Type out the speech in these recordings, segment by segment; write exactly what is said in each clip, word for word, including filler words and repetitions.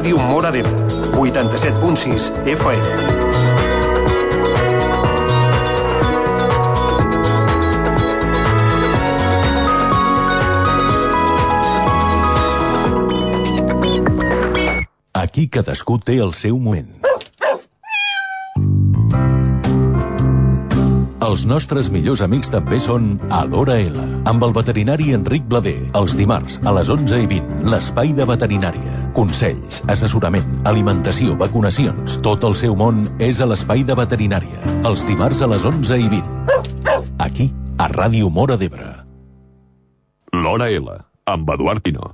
Ràdio Móra d'Ebre, vuitanta-set punt sis F M. Aquí cadascú té el seu moment. Els nostres millors amics també són a l'Hora L, amb el veterinari Enric Blader, els dimarts a les onze i vint, l'espai de veterinària. Consells, assessorament, alimentació, vacunacions, tot el seu món és a l'espai de veterinària. Els dimarts a les onze i vint. Aquí, a Ràdio Móra d'Ebre. L'Hora L, amb Eduard Pino.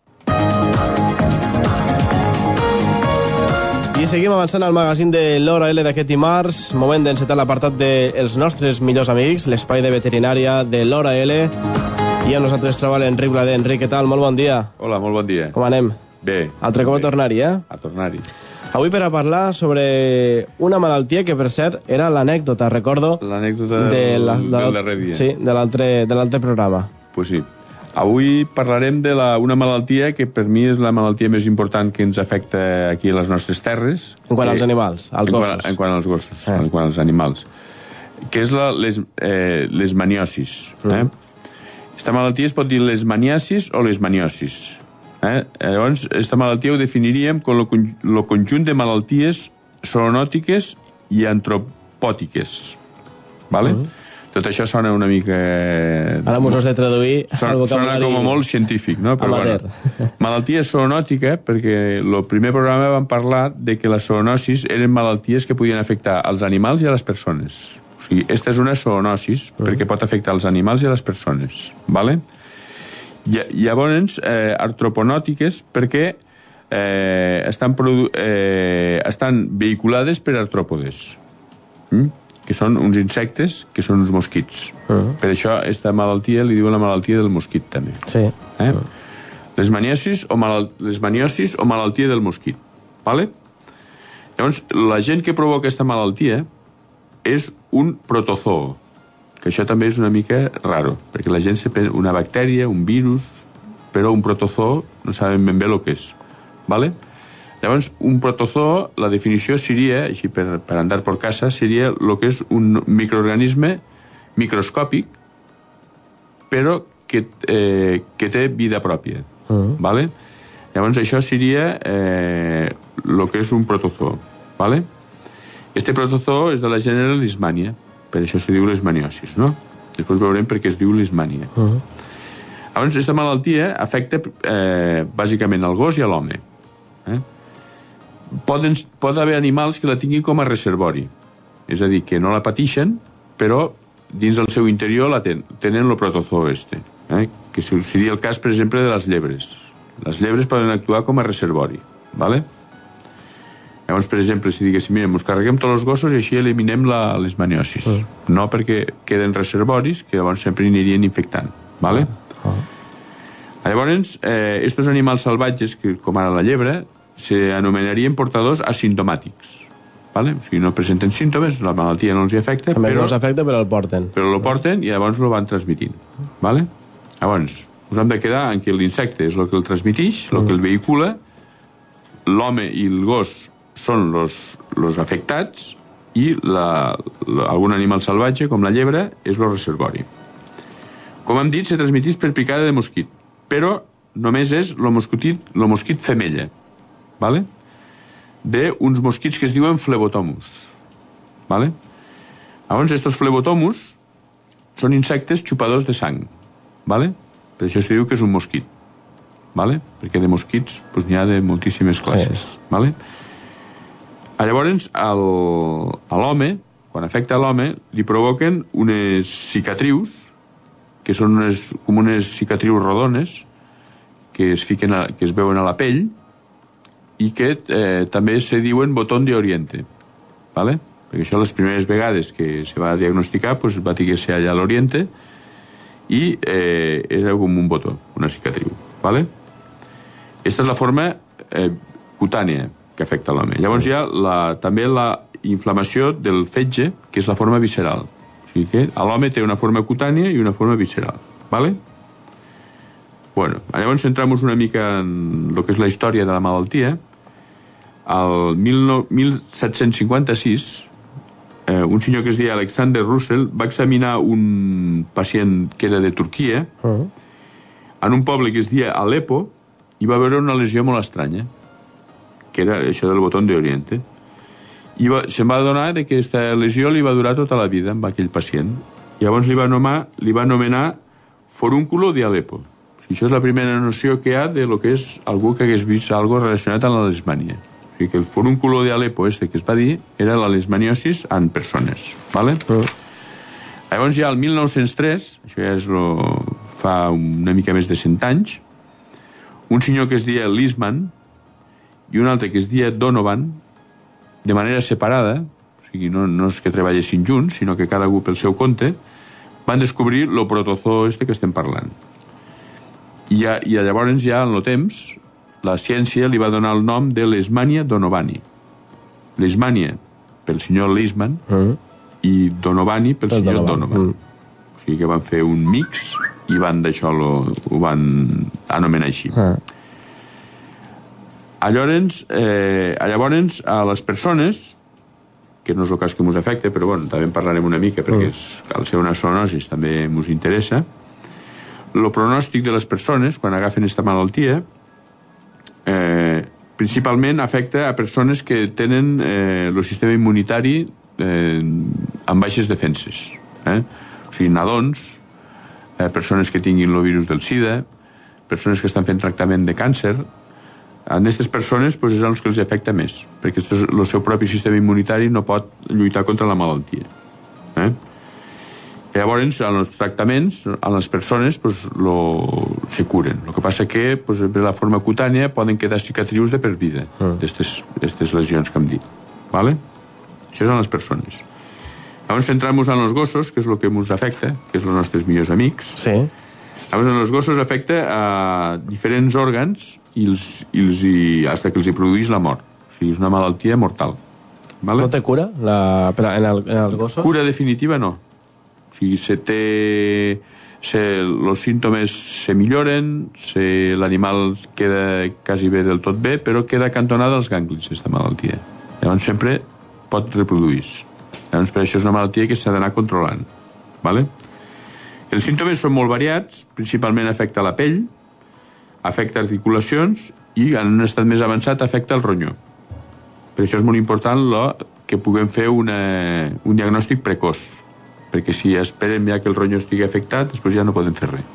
I seguim avançant al magazín de l'Hora L d'aquest dimarts. Moment d'encetar l'apartat dels nostres millors amics, l'espai de veterinària de l'Hora L. I amb nosaltres troba l'Enric Blader. Enric, què tal? Molt bon dia. Hola, molt bon dia. Com anem? Bé. Altre cop a tornar-hi, eh? A tornar-hi. Avui per a parlar sobre una malaltia que, per cert, era l'anècdota, recordo... L'anècdota del, de la, de, del darrer dia. Sí, de l'altre programa. Pues sí. Avui parlarem de la, una malaltia que per mi és la malaltia més important que ens afecta aquí a les nostres terres. En quant que, als animals, als en gossos. Quant, en quant als gossos, eh. en quant als animals. Que és la les, eh, lesmaniosis. Mm. Eh? Esta malaltia es pot dir lesmaniasis o lesmaniosis. Eh? Llavors, esta malaltia ho definiríem com el conjunt de malalties zoonòtiques i antropòtiques. Vale? Mm. Tot això sona una mica... Ara m'ho has de traduir sona, al vocabulari... Sona com a molt científic, no? Però amateur. Bueno, malaltia zoonòtica, perquè el primer programa vam parlar de que les zoonosis eren malalties que podien afectar als animals i a les persones. O sigui, esta és una zoonosis uh -huh. perquè pot afectar als animals i a les persones. Vale? I, llavors, eh, artroponòtiques, perquè eh, estan, eh, estan vehiculades per artròpodes. Mm? Que són uns insectes, que són uns mosquits. Uh-huh. Per això, aquesta malaltia li diuen la malaltia del mosquit, també. Sí. Eh? Uh-huh. Lesmaniosis o, malal... Lesmaniosis o malaltia del mosquit. Vale? Llavors, la gent que provoca aquesta malaltia és un protozoo, que això també és una mica raro, perquè la gent se pren una bactèria, un virus, però un protozoo no saben ben bé el que és. Vale? Llavors, un protozoo, la definició seria, així per, per andar per casa, seria el que és un microorganisme microscòpic, però que, eh, que té vida pròpia. Uh-huh. Vale? Llavors, això seria el eh, que és un protozoo. Vale? Este protozoo és de la gènere Leishmania, per això se diu lesmaniosis, no? Després veurem per què es diu Leishmania. Uh-huh. Llavors, aquesta malaltia afecta eh, bàsicament al gos i a l'home. Eh? Poden, pot haver animals que la tinguin com a reservori, és a dir, que no la patixen, però dins del seu interior la ten, tenen el protozoo este, eh? Que seria el cas, per exemple, de les llebres. Les llebres poden actuar com a reservori, ¿vale? Llavors, per exemple, si diguéssim, mirem, ens carreguem tots els gossos i així eliminem la lesmaniosis. Uh. No perquè queden reservoris, que llavors sempre anirien infectant, ¿vale? Uh. Llavors, eh, estos animals salvatges, que, com ara la llebre, se anomenarien portadors asimptomàtics. ¿Vale? O sigui, no presenten símptomes, la malaltia no els hi afecta, també però... no els afecta, però el porten. Però el porten i llavors el van transmitint. ¿Vale? Llavors, us hem de quedar en que l'insecte és el que el transmitix, el mm. que el vehicula, l'home i el gos són los, los afectats i la, la, algun animal salvatge, com la llebre, és el reservori. Com hem dit, se transmitix per picada de mosquit, però només és el mosquit, el mosquit femella. Vale? D'uns mosquits que es diuen flebotomus. Vale? Llavors, estos flebotomus són insectes xupadors de sang. Vale? Per això se diu que és un mosquit. Vale? Perquè de mosquits pues, n'hi ha de moltíssimes classes. Sí. Vale? Llavors, al, a l'home, quan afecta a l'home, li provoquen unes cicatrius, que són unes, com unes cicatrius rodones, que es, fiquen a, que es veuen a la pell, i que eh, també se diuen botón de Oriente, ¿vale? Perquè això les primeres vegades que se va diagnosticar pues, va dir que ser allà a l'Oriente i eh, era com un botó, una cicatriu, ¿vale? Aquesta és la forma eh, cutània que afecta l'home. Llavors hi ha la, també la inflamació del fetge, que és la forma visceral. O sigui que l'home té una forma cutània i una forma visceral, ¿vale? Bueno, llavors centramos una mica en el que és la història de la malaltia. al mil set-cents cinquanta-sis, eh, un senyor que es deia Alexander Russell va examinar un pacient que era de Turquia, uh-huh. en un poble que es deia Aleppo, i va veure una lesió molt estranya, que era això del botó d'Oriente. I va, se'n va adonar que aquesta lesió li va durar tota la vida amb aquell pacient. Llavors li va, nomar, li va anomenar forúnculo de Aleppo. I això és la primera noció que hi ha de lo que és algú que hagués vist algo relacionat amb la leishmània. O sigui que el forúnculo de Aleppo este que es va dir era la leishmaniosis en persones. ¿Vale? Uh. Llavors ja el mil nou-cents tres, això ja és lo, fa una mica més de cent anys, un senyor que es deia Leishman i un altre que es deia Donovan, de manera separada, o sigui, no, no és que treballessin junts, sinó que cada un pel seu compte, van descobrir el protozoo este que estem parlant. I, ja, i llavors ja en el temps la ciència li va donar el nom de Leishmania donovani. Leishmania pel senyor Leishman uh-huh. i Donovani pel el senyor Donovan. Donovan. Uh-huh. O sigui que van fer un mix i van d'això lo, ho van anomenar així. Uh-huh. Llavors, eh, llavors a les persones, que no és el cas que ens afecta, però bueno, també en parlarem una mica perquè és, al ser una zoonosis també ens interessa. El pronòstic de les persones quan agafen aquesta malaltia eh, principalment afecta a persones que tenen eh, el sistema immunitari eh, amb baixes defenses. Eh? O sigui, nadons, eh, persones que tinguin el virus del SIDA, persones que estan fent tractament de càncer. A aquestes persones doncs, és els que els afecta més, perquè el seu propi sistema immunitari no pot lluitar contra la malaltia. Eh? Llavors, en els tractaments, en les persones, doncs, lo, se curen. El que passa que, doncs, de la forma cutània, poden quedar cicatrius de per vida d'aquestes lesions que hem dit. ¿Vale? Això és en les persones. Llavors, centrem-nos en els gossos, que és el que ens afecta, que és els nostres millors amics. Sí. Llavors, en els gossos afecta a diferents òrgans i, els, i, els, i hasta que els hi produeix la mort. O sigui, és una malaltia mortal. ¿Vale? No té cura la, en, el, en els gossos? Cura definitiva no. O sigui, se té... Se, els símptomes se milloren, se, l'animal queda quasi bé del tot bé, però queda acantonada als ganglis, aquesta malaltia. Llavors sempre pot reproduir-se. Llavors per això és una malaltia que s'ha d'anar controlant. ¿Vale? Els símptomes són molt variats, principalment afecta la pell, afecta articulacions i en un estat més avançat afecta el ronyó. Per això és molt important lo, que puguem fer una, un diagnòstic precoç, perquè si esperem ja que el ronyó estigui afectat, després ja no podem fer res.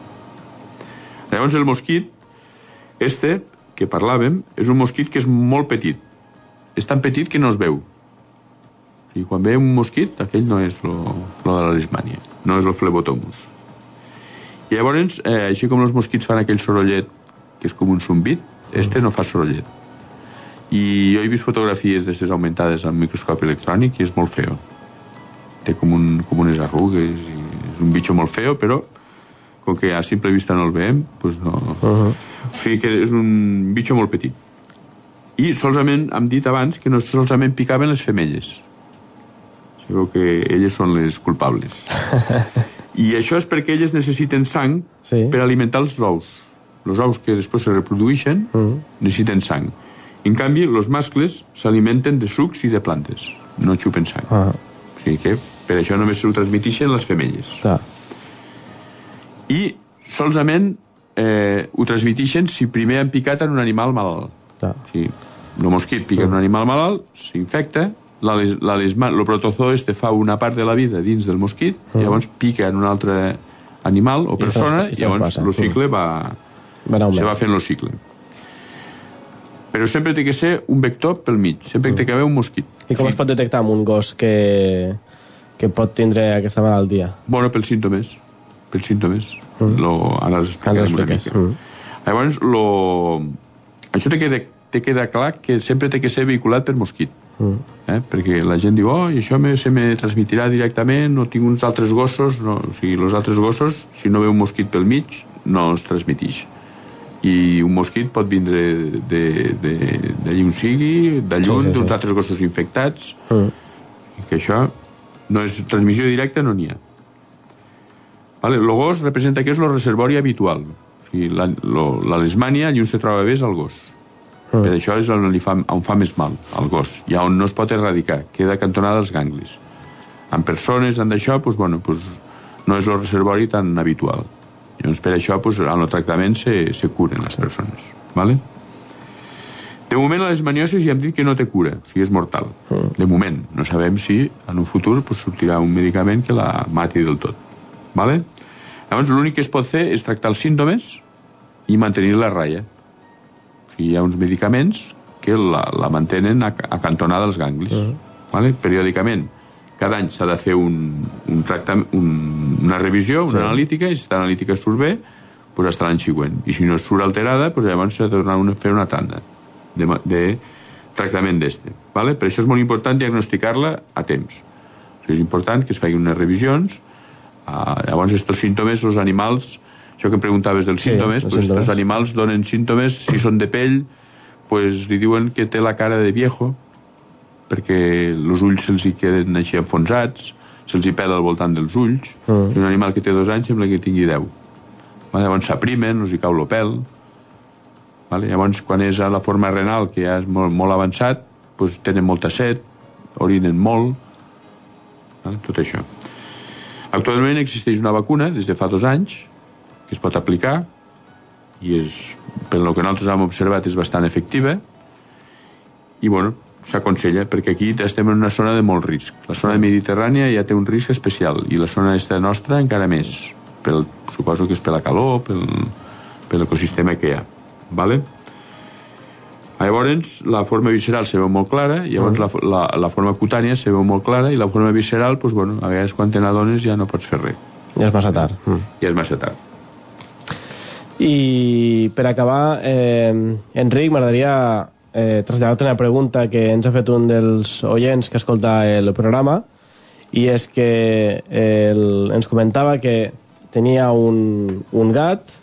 Llavors el mosquit, este, que parlàvem, és un mosquit que és molt petit. És tan petit que no es veu. O sigui, quan ve un mosquit, aquell no és lo, lo de la leishmània, no és el flebotomus. I llavors, eh, així com els mosquits fan aquell sorollet, que és com un zumbit, este no fa sorollet. I jo he vist fotografies d'aquestes augmentades amb microscopi electrònic i és molt feo. Té com, un, com unes arrugues i és un bitxo molt feo, però com que a simple vista no el veiem, doncs no... Uh-huh. O sigui que és un bitxo molt petit. I solament, hem dit abans, que no solament picaven les femelles. Sabeu que elles són les culpables. I això és perquè elles necessiten sang sí. per alimentar els ous. Els ous que després se reprodueixen uh-huh. necessiten sang. En canvi, els mascles s'alimenten de sucs i de plantes. No xupen sang. Uh-huh. O sigui que per això només ho transmeteixen les femelles. Ah. I solament eh, ho transmeteixen si primer han picat en un animal malalt. Ah. O sigui, el mosquit pica en un animal malalt, s'infecta, la, la, el protozoo este fa una part de la vida dins del mosquit, uh-huh. i llavors pica en un altre animal o persona, i, i llavors el cicle va, se va fent el cicle. Però sempre té que ser un vector pel mig, sempre té que haver un mosquit. I com sí. es pot detectar amb un gos que, que pot tindre aquesta malaltia? Bueno, pels símptomes. Pels símptomes. Mm. Lo, ara els explicarem una mica. Mm. Llavors, lo, això té que, de, té que quedar clar que sempre té que ser vehiculat per mosquit. Mm. Eh? Perquè la gent diu, oh, això me, se me transmitirà directament, no tinc uns altres gossos. No. O sigui, els altres gossos, si no ve un mosquit pel mig, no els transmetix. I un mosquit pot vindre d'allí on sigui, de lluny, sí, sí, sí. d'uns altres gossos infectats, mm. i que això no és transmissió directa, no n'hi ha. Vale? El gos representa que és el reservori habitual. O sigui, la, lo, la leishmània, allí on se troba bé és el gos. Mm. Per això és on, li fa, on fa més mal, al gos. I on no es pot erradicar, queda cantonada als ganglis. En persones, en d'això, doncs, bueno, doncs, no és el reservori tan habitual. Llavors, per això, doncs, en el tractament se, se curen les persones. ¿Vale? De moment, a les maniosis ja hem dit que no té cura, o sigui, és mortal. Mm. De moment. No sabem si en un futur pues, sortirà un medicament que la mati del tot. ¿Vale? Llavors, l'únic que es pot fer és tractar els símptomes i mantenir la ratlla. O sigui, hi ha uns medicaments que la, la mantenen acantonada als ganglis. Uh-huh. ¿Vale? Periòdicament, cada any s'ha de fer un, un tractament, un, una revisió, una sí. analítica, i si aquesta analítica surt bé, doncs hasta l'any següent. I si no surt alterada, doncs llavors s'ha de tornar a fer una tanda de, de tractament d'este. ¿Vale? Per això és molt important diagnosticar-la a temps. O sigui, és important que es facin unes revisions. Uh, llavors, aquests símptomes, els animals... Això que em preguntaves dels sí, símptomes, pues els animals donen símptomes, si són de pell, pues li diuen que té la cara de viejo, perquè els ulls se'ls hi queden així enfonsats, se'ls hi pela al voltant dels ulls. Mm. Si un animal que té dos anys sembla que tingui deu. Vale? Llavors s'aprimen, els hi cau el pèl. Vale? Llavors, quan és a la forma renal, que ja és molt, molt avançat, pues tenen molta set, orinen molt, vale? Tot això. Actualment existeix una vacuna, des de fa dos anys, que es pot aplicar i és, per el que nosaltres hem observat és bastant efectiva i bueno, s'aconsella perquè aquí estem en una zona de molt risc. La zona mediterrània ja té un risc especial i la zona esta nostra encara més, pel, suposo que és per la calor, pel, per l'ecosistema que hi ha. Vale? Llavors la forma visceral se veu molt clara i llavors mm. la, la, la forma cutània se veu molt clara i la forma visceral, pues, bueno, a vegades quan te n'adones ja no pots fer res. Ja és massa tard. Mm. Ja és massa tard. I per acabar, eh, Enric, m'agradaria eh, traslladar-te una pregunta que ens ha fet un dels oients que escolta el programa i és que el, ens comentava que tenia un, un gat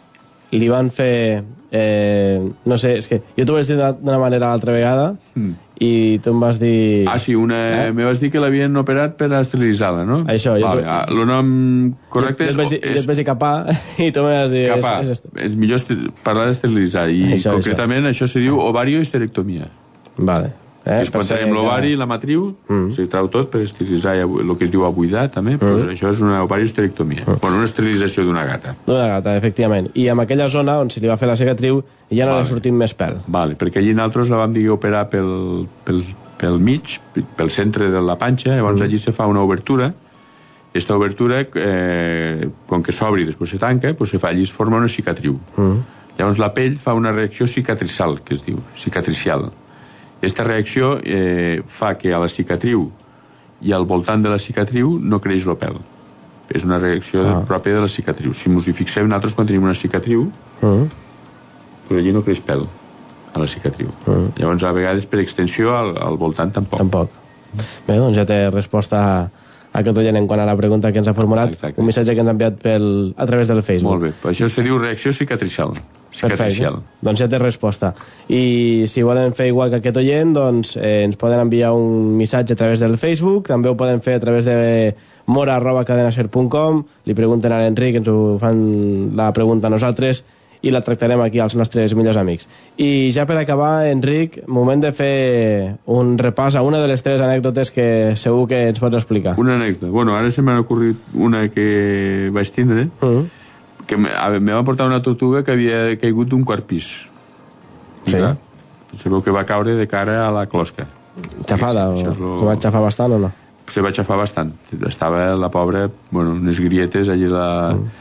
i li van fer eh, no sé, és que jo t'ho vaig dir d'una manera l'altra vegada mm. i tu em vas dir... Ah, sí, una, eh? me vas dir que l'havien operat per esterilitzar-la, no? Això, jo... Vale, ah, el nom correcte jo, jo és... Jo et vaig dir capà i tu me vas dir... Capà, és, és, és millor parlar d'esterilitzar i això, concretament això. això se diu ovariohisterectomia. Vale. Eh, és quan tenim l'ovari i la matriu, mm. se trau tot per esterilitzar el que es diu abuidar també, mm. pues això és una ovariohisterectomia. Mm. Bueno, una esterilització d'una gata. D'una gata, efectivament. I en aquella zona on se li va fer la cicatriu ja no vale. Li ha sortit més pèl. Vale, perquè allí nosaltres la vam dir operar pel, pel, pel mig, pel centre de la panxa, llavors mm. allí se fa una obertura. Aquesta obertura, eh, quan que s'obri i després se tanca, pues se fa, allí es forma una cicatriu. Mm. Llavors la pell fa una reacció cicatricial, que es diu, cicatricial. Aquesta reacció eh, fa que a la cicatriu i al voltant de la cicatriu no creix el pèl. És una reacció ah. pròpia de la cicatriu. Si ens hi fixem, nosaltres quan tenim una cicatriu, uh-huh. però allí no creix pèl a la cicatriu. Uh-huh. Llavors, a vegades, per extensió, al, al voltant tampoc. Tampoc. Bé, doncs ja té resposta a aquest oient en quant a la pregunta que ens ha formulat, ah, un missatge que ens ha enviat pel, a través del Facebook. Molt bé, això se diu reacció cicatricial. cicatricial. Perfecte, doncs ja té resposta. I si volen fer igual que aquest oient, doncs eh, ens poden enviar un missatge a través del Facebook, també ho poden fer a través de mora arroba cadenaser punt com, li pregunten a l'Enric, ens ho fan la pregunta a nosaltres, i la tractarem aquí als nostres millors amics. I ja per acabar, Enric, moment de fer un repàs a una de les teves anècdotes que segur que ens pots explicar. Una anècdota. Bueno, ara se m'ha ocorrit una que vaig tindre, uh-huh. que me va portar una tortuga que havia caigut d'un quart pis. Sí. Clar, se veu que va caure de cara a la closca. Xafada? O... Lo... Se va xafar bastant o no? Se va xafar bastant. Estava la pobra, bueno, unes grietes allí la... Uh-huh.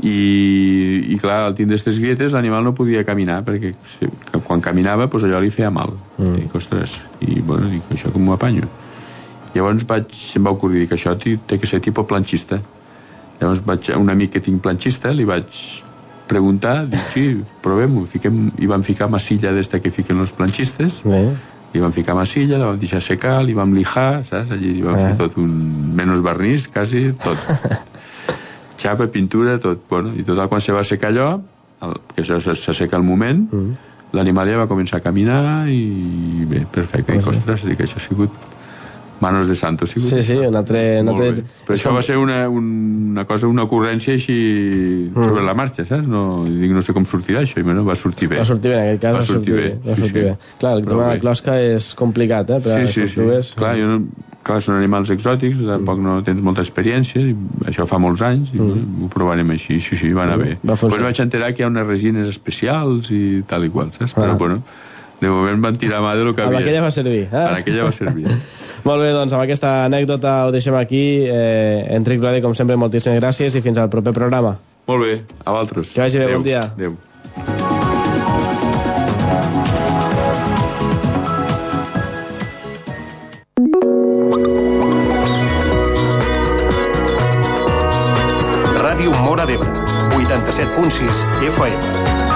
I, i clar, al tindre aquestes grietes l'animal no podia caminar perquè quan caminava pues, allò li feia mal mm. dic, ostres, i bueno, dic, això com m'ho apanyo? Llavors vaig, em va ocorrir que això té que ser tipus planxista. Llavors vaig, un amic que tinc planxista li vaig preguntar, dic, sí, provem-ho, fiquem, i vam ficar massilla d'esta que fiquen els planxistes mm. li vam ficar massilla, la vam deixar secar, li vam lijar, saps? Allí li vam mm. fer tot un menys vernís, quasi tot xapa, pintura, tot. Bueno, i total, quan se va secar allò, el, que això s'asseca al moment, mm. l'animal ja va començar a caminar i bé, perfecte. Dic, ostres, dic, això ha sigut Manos de Santo, sí. Sí, sí, un altre... Un altre... Però això va ser una, una cosa, una ocurrència així mm. sobre la marxa, saps? No, dic, no sé com sortirà això, i bueno, va sortir bé. Va sortir bé, en aquest cas va, va sortir bé. Va sortir sí, bé. Sí. Clar, el tema de la closca és complicat, eh? Per sí, sí, sí. Clar, jo no, clar, són animals exòtics, tampoc no tens molta experiència, i això fa molts anys, i mm. ho provarem així, sí, sí, va anar bé. Després vaig enterar que hi ha unes resines especials i tal i qual, saps? Però, ah. bueno, de moment van tirar mà de lo que havia. En aquella va servir. Eh? En aquella va servir. Molt bé, doncs amb aquesta anècdota ho deixem aquí. Eh, Enric Blader, com sempre, moltíssimes gràcies i fins al proper programa. Molt bé, a vosaltres. Que vagi bé, bon dia. Adéu. Ràdio Móra d'Ebre, vuitanta-set punt sis F M.